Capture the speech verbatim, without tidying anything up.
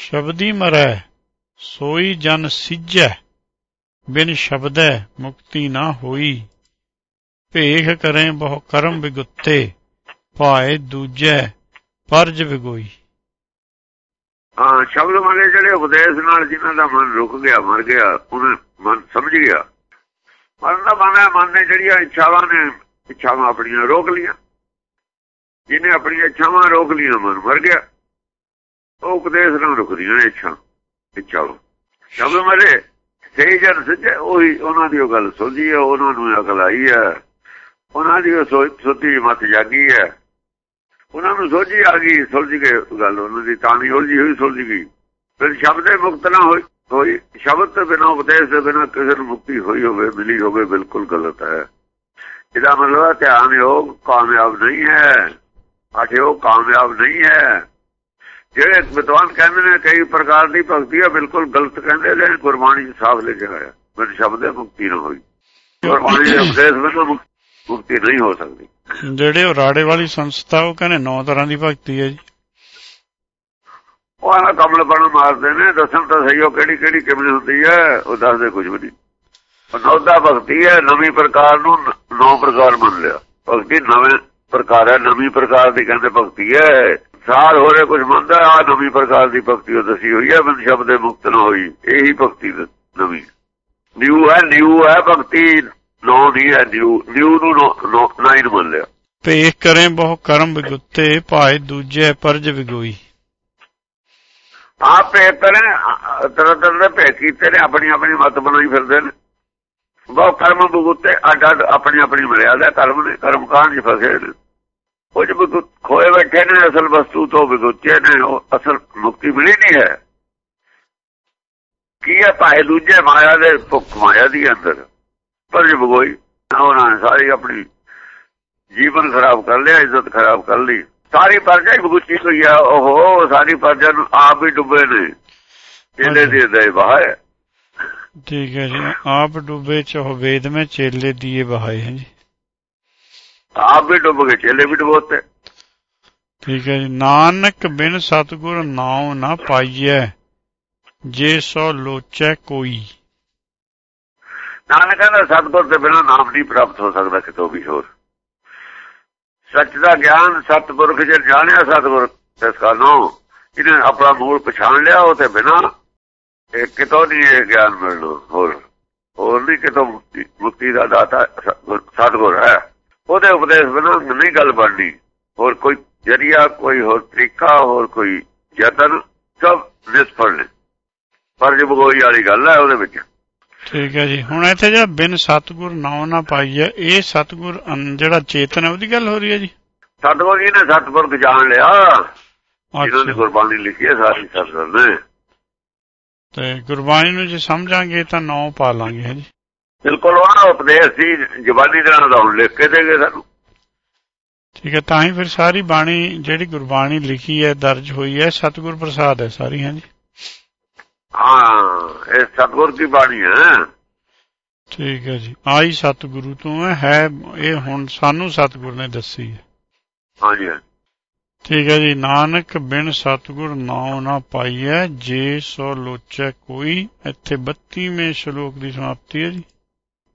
शब्दी मरै सोई जन सिजै बिन शब्दै मुक्ति ना होई। भेख करें बहु कर्म विगुत्ते भाए दूजै परज विगोई। हाँ शब्द माने ਜਿਹੜੇ ਉਪਦੇਸ਼ ਨਾਲ ਜਿਨ੍ਹਾਂ ਦਾ ਮਨ ਰੁਕ ਗਿਆ ਮਰ ਗਿਆ ਉਹਨੇ ਮਨ ਸਮਝ ਗਿਆ। ਮਨ ਦਾ ਮਨ ਹੈ ਮਨ ਨੇ ਜਿਹੜੀਆਂ ਇੱਛਾਵਾਂ ਨੇ ਇੱਛਾਵਾਂ ਆਪਣੀਆਂ ਰੋਕ ਲੀਆਂ। ਜਿਹਨੇ ਆਪਣੀਆਂ ਇੱਛਾਵਾਂ ਰੋਕ ਲੀਆਂ ਮਨ ਮਰ ਗਿਆ। ਉਹ ਉਪਦੇਸ਼ ਨਾਲ ਰੁਕਦੀਆਂ ਨੇ ਇੱਛਾ ਇੱਛਾਵਾਂ। ਸ਼ਬਦ ਮਾਰੇ ਸਹੀ ਜਨ ਸੱਚੇ ਉਹੀ ਉਹਨਾਂ ਦੀ ਉਹ ਗੱਲ ਸੁਝੀ ਹੈ ਉਹਨਾਂ ਨੂੰ ਅਕਲ ਆਈ ਹੈ ਉਹਨਾਂ ਦੀ ਉਹ ਸੁੱਤੀ ਮੱਤ ਜਾਗੀ ਹੈ ਉਹਨਾਂ ਨੂੰ ਸੋਝੀ ਆ ਗਈ ਸੁਲਝ ਕੇ ਗੱਲ ਉਹਨਾਂ ਦੀ ਤਾਂ ਨਹੀਂ ਉਲਝੀ ਹੋਈ ਸੁਲਝ ਗਈ। ਫਿਰ ਸ਼ਬਦ ਦੇ ਮੁਕਤ ਨਾ ਹੋਈ ਹੋਈ ਸ਼ਬਦ ਤੋਂ ਬਿਨਾਂ ਉਪਦੇਸ਼ ਦੇ ਬਿਨਾਂ ਕਿਸੇ ਨੂੰ ਮੁਕਤੀ ਹੋਈ ਹੋਵੇ ਮਿਲੀ ਹੋਵੇ ਬਿਲਕੁਲ ਗਲਤ ਹੈ। ਇਹਦਾ ਮਤਲਬ ਧਿਆਨ ਯੋਗ ਕਾਮਯਾਬ ਨਹੀਂ ਹੈ ਅਠ ਯੋਗ ਕਾਮਯਾਬ ਨਹੀਂ ਹੈ। ਜਿਹੜੇ ਵਿਦਵਾਨ ਕਹਿੰਦੇ ਨੇ ਕਈ ਪ੍ਰਕਾਰ ਦੀ ਭਗਤੀ ਹੈ ਬਿਲਕੁਲ ਗਲਤ ਕਹਿੰਦੇ ਨੇ। ਗੁਰਬਾਣੀ ਚ ਸਾਫ਼ ਲਿਖਿਆ ਹੋਇਆ ਬਿਨ ਸ਼ਬਦ ਦੇ ਮੁਕਤੀ ਨਾ ਹੋਈ। ਗੁਰਬਾਣੀ ਦੇ ਉਪਦੇਸ਼ ਬਿਨਾਂ ਮੁਕਤੀ ਨਹੀਂ ਹੋ ਸਕਦੀ। ਜਿਹੜੇ ਉਹ ਰਾੜੇ ਵਾਲੀ ਸੰਸਥਾ ਉਹ ਕਹਿੰਦੇ ਨੌ ਤਰ੍ਹਾਂ ਦੀ ਭਗਤੀ ਹੈ ਜੀ। ਉਹ ਆਹ ਕਮਲਪਣ ਮਾਰਦੇ ਨੇ ਦੱਸਣ ਤਾਂ ਸਹੀ ਉਹ ਕਿਹੜੀ ਕਿਹੜੀ ਕਿਵੇਂ ਹੁੰਦੀ ਹੈ ਉਹ ਦੱਸਦੇ ਕੁਝ ਵੀ ਨਹੀਂ। ਨੌਦਾ ਭਗਤੀ ਹੈ ਨਵੀਂ ਪ੍ਰਕਾਰ ਨੂੰ ਨੌ ਪ੍ਰਕਾਰ ਮੰਨ ਲਿਆ। ਭਗਤੀ ਨਵੇਂ ਪ੍ਰਕਾਰ ਹੈ ਨਵੀਂ ਪ੍ਰਕਾਰ ਦੀ ਕਹਿੰਦੇ ਭਗਤੀ ਹੈ। ਸਾਰ ਹੋ ਰਿਹਾ ਕੁਝ ਮੰਨਦਾ ਆ ਨਵੀਂ ਪ੍ਰਕਾਰ ਦੀ ਭਗਤੀ ਉਹ ਦੱਸੀ ਹੋਈ ਹੈ ਬਿਨ ਸ਼ਬਦ ਦੇ ਮੁਕਤ ਨਾ ਹੋਈ। ਇਹੀ ਭਗਤੀ ਨਵੀਂ ਨਿਊ ਹੈ ਨਿਊ ਹੈ ਭਗਤੀ ਨੌ ਨਹੀਂ ਹੈ ਨਿਊ ਨਿਊ ਨੂੰ ਨਾਈਨ ਮੰਨ ਲਿਆ। ਭੇਖ ਕਰੇ ਬਹੁ ਕਰਮ ਵਿਗੁੱਤੇ ਭਾਏ ਦੂਜੇ ਪਰਜ ਵਿਗੋਈ। ਆਪ ਭੇਖ ਕਰੇ ਤਰ੍ਹਾਂ ਤਰ੍ਹਾਂ ਦੇ ਭੇਖ ਕੀਤੇ ਨੇ ਆਪਣੀ ਆਪਣੀ ਮੱਤ ਬਣਾਈ ਫਿਰਦੇ ਨੇ। ਬਹੁ ਕਰਮ ਵਿਗੁੱਤੇ ਅੱਡ ਅੱਡ ਆਪਣੀ ਆਪਣੀ ਮਰਿਆਦਾ ਕਰਮ ਨੇ ਕਰਮ ਕਾਂਡ ਚ ਫਸੇ ਨੇ। ਉਹ ਚ ਖੋਏ ਬੈਠੇ ਨੇ ਅਸਲ ਵਸਤੂ ਤੋਂ ਵਿਗੁੱਤੇ ਨੇ ਉਹ ਅਸਲ ਮੁਕਤੀ ਮਿਲੀ ਨਹੀਂ ਹੈ। ਕੀ ਹੈ ਭਾਏ ਦੂਜੇ ਮਾਇਆ ਦੇ ਭੁੱਖ ਮਾਇਆ ਦੀ ਅੰਦਰ ਪਰਜ ਵਿਗੋਈ। ਉਹਨਾਂ ਨੇ ਸਾਰੀ ਆਪਣੀ ਜੀਵਨ ਖਰਾਬ ਕਰ ਲਿਆ ਇੱਜ਼ਤ ਖਰਾਬ ਕਰ ਲਈ ਸਾਰੀ ਪਰਜਾ ਹੀ ਬਗੁੱਚੀ ਹੋਈ ਆ। ਉਹ ਸਾਰੀ ਪਰਜਾ ਨੂੰ ਆਪ ਹੀ ਡੁੱਬੇ ਨੇ ਚੇਲੇ ਦੀ ਦੇ ਬਹਾਏ। ਠੀਕ ਹੈ ਜੀ ਆਪ ਡੁੱਬੇ ਚਾਹੋ ਵੇਦ में ਚੇਲੇ ਦੀਏ ਬਹਾਏ ਹੈ ਜੀ। ਆਪ ਵੀ ਡੁੱਬ ਗਏ ਚੇਲੇ ਵੀ ਡੁਬੋਤੇ। ਠੀਕ ਹੈ ਜੀ ਨਾਨਕ ਬਿਨ ਸਤਿਗੁਰ ਨਾਉ ਨਾ ਪਾਈਐ ਜੇ ਸੋ ਲੋਚੈ ਕੋਈ। ਨਾਨਕ ਕਹਿੰਦਾ ਸਤਿਗੁਰ ਦੇ ਬਿਨਾਂ ਨਾਮ ਨਹੀਂ ਪ੍ਰਾਪਤ ਹੋ ਸਕਦਾ ਕਿਤੋਂ ਵੀ ਹੋਰ। ਸੱਚ ਦਾ ਗਿਆਨ ਸਤਿਗੁਰ ਜੇ ਜਾਣਿਆ ਸਤਿਗੁਰ ਇਸ ਕਾਰਨੋਂ ਇਹਨੇ ਆਪਣਾ ਮੂਲ ਪਛਾਣ ਲਿਆ ਉਹ ਤੇ ਬਿਨਾਂ ਇਹ ਕਿਤੋਂ ਨਹੀਂ ਇਹ ਗਿਆਨ ਮਿਲਣਾ ਹੋਰ ਹੋਰ ਨਹੀਂ ਕਿਤੋਂ ਮੁਕਤੀ ਦਾ ਦਾਤਾ ਸਤਿਗੁਰ ਹੈ। ਉਹਦੇ ਉਪਦੇਸ਼ ਬਿਨਾਂ ਨਹੀਂ ਗੱਲ ਬਣਨੀ। ਹੋਰ ਕੋਈ ਜਰੀਆ ਕੋਈ ਹੋਰ ਤਰੀਕਾ ਹੋਰ ਕੋਈ ਯਤਨ ਸਭ ਨਿਸਫਲ ਨੇ। ਪਰਜ ਵਿਗੋਈ ਵਾਲੀ ਗੱਲ ਹੈ ਉਹਦੇ ਵਿੱਚ। ਠੀਕ ਹੈ ਜੀ ਹੁਣ ਇੱਥੇ ਜਿਹੜਾ ਬਿਨ ਸਤਿਗੁਰ ਨਾਉ ਨਾ ਪਾਈਏ ਇਹ ਸਤਿਗੁਰ ਜਿਹੜਾ ਚੇਤਨ ਹੈ ਉਹਦੀ ਗੱਲ ਹੋ ਰਹੀ ਹੈ ਜੀ। ਸਤਿਗੁਰ ਜੀ ਨੇ ਸਤਿਗੁਰ ਜਾਣ ਲਿਆ ਜਿਹਨਾਂ ਦੀ ਗੁਰਬਾਣੀ ਲਿਖੀ ਹੈ ਸਾਰੀ ਸਤਿਗੁਰ ਨੇ। ਤੇ ਗੁਰਬਾਣੀ ਨੂੰ ਜੇ ਸਮਝਾਂਗੇ ਤਾਂ ਨੌ ਪਾ ਲਾਂਗੇ ਹੈ ਜੀ। ਬਿਲਕੁਲ ਉਹਨਾਂ ਉਪਦੇਸ਼ ਸੀ ਜ਼ਬਾਨੀ ਦੇ ਨਾਲ ਹੁਣ ਲਿਖ ਕੇ ਦੇ ਗਏ ਸਾਨੂੰ। ਠੀਕ ਹੈ ਤਾਂ ਹੀ ਫਿਰ ਸਾਰੀ ਬਾਣੀ ਜਿਹੜੀ ਗੁਰਬਾਣੀ ਲਿਖੀ ਹੈ ਦਰਜ ਹੋਈ ਹੈ ਸਤਿਗੁਰ ਪ੍ਰਸਾਦ ਹੈ ਸਾਰੀ ਹੈ ਜੀ। ਹਾਂ ਇਹ ਸਤਿਗੁਰ ਦੀ ਬਾਣੀ ਹੈ। ਠੀਕ ਹੈ ਜੀ ਆਈ ਸਤਿਗੁਰੂ ਤੋਂ ਹੈ ਇਹ ਹੁਣ ਸਾਨੂੰ ਸਤਿਗੁਰ ਨੇ ਦੱਸੀ ਹੈ। ਹਾਂਜੀ ਠੀਕ ਹੈ ਜੀ ਨਾਨਕ ਬਿਨ ਸਤਿਗੁਰ ਨਾਉ ਨਾ ਪਾਈਐ ਜੇ ਸੋ ਲੋਚੈ ਕੋਈ। ਇੱਥੇ ਬੱਤੀਵੇਂ ਸ਼ਲੋਕ ਦੀ ਸਮਾਪਤੀ ਹੈ ਜੀ।